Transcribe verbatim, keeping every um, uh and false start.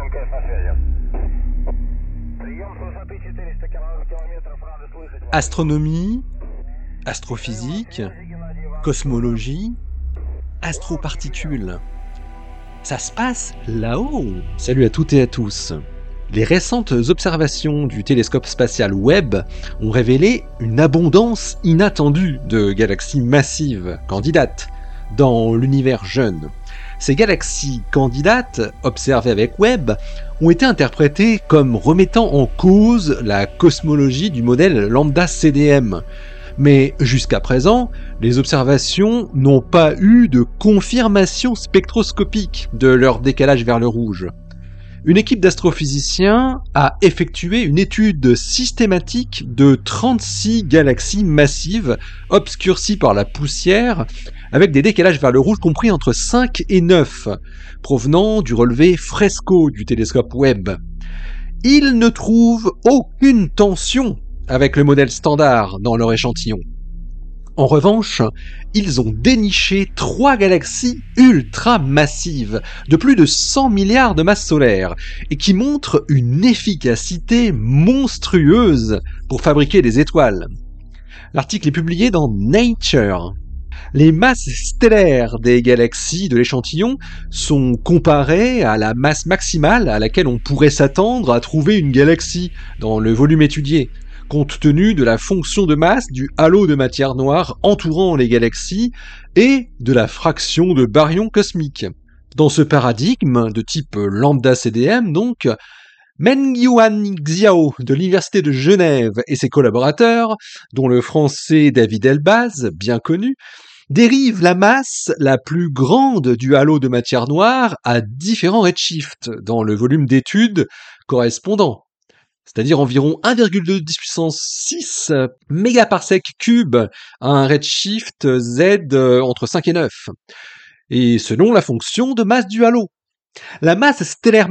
МКС на связи. Прием с высоты четыреста километров, рады слышать. Astronomie, astrophysique, cosmologie, astroparticules. Ça se passe là-haut. Salut à toutes et à tous. Les récentes observations du télescope spatial Webb ont révélé une abondance inattendue de galaxies massives candidates dans l'univers jeune. Ces galaxies candidates, observées avec Webb, ont été interprétées comme remettant en cause la cosmologie du modèle lambda C D M. Mais jusqu'à présent, les observations n'ont pas eu de confirmation spectroscopique de leur décalage vers le rouge. Une équipe d'astrophysiciens a effectué une étude systématique de trente-six galaxies massives obscurcies par la poussière, avec des décalages vers le rouge compris entre cinq et neuf, provenant du relevé Fresco du télescope Webb. Ils ne trouvent aucune tension avec le modèle standard dans leur échantillon. En revanche, ils ont déniché trois galaxies ultra massives de plus de cent milliards de masse solaire et qui montrent une efficacité monstrueuse pour fabriquer des étoiles. L'article est publié dans Nature. Les masses stellaires des galaxies de l'échantillon sont comparées à la masse maximale à laquelle on pourrait s'attendre à trouver une galaxie dans le volume étudié, compte tenu de la fonction de masse du halo de matière noire entourant les galaxies et de la fraction de baryons cosmiques. Dans ce paradigme de type lambda C D M, donc, Mengyuan Xiao de l'Université de Genève et ses collaborateurs, dont le français David Elbaz, bien connu, dérivent la masse la plus grande du halo de matière noire à différents redshifts dans le volume d'étude correspondant, c'est-à-dire environ un virgule deux dix puissance six mégaparsec cube à un redshift Z entre cinq et neuf, et selon la fonction de masse du halo. La masse stellaire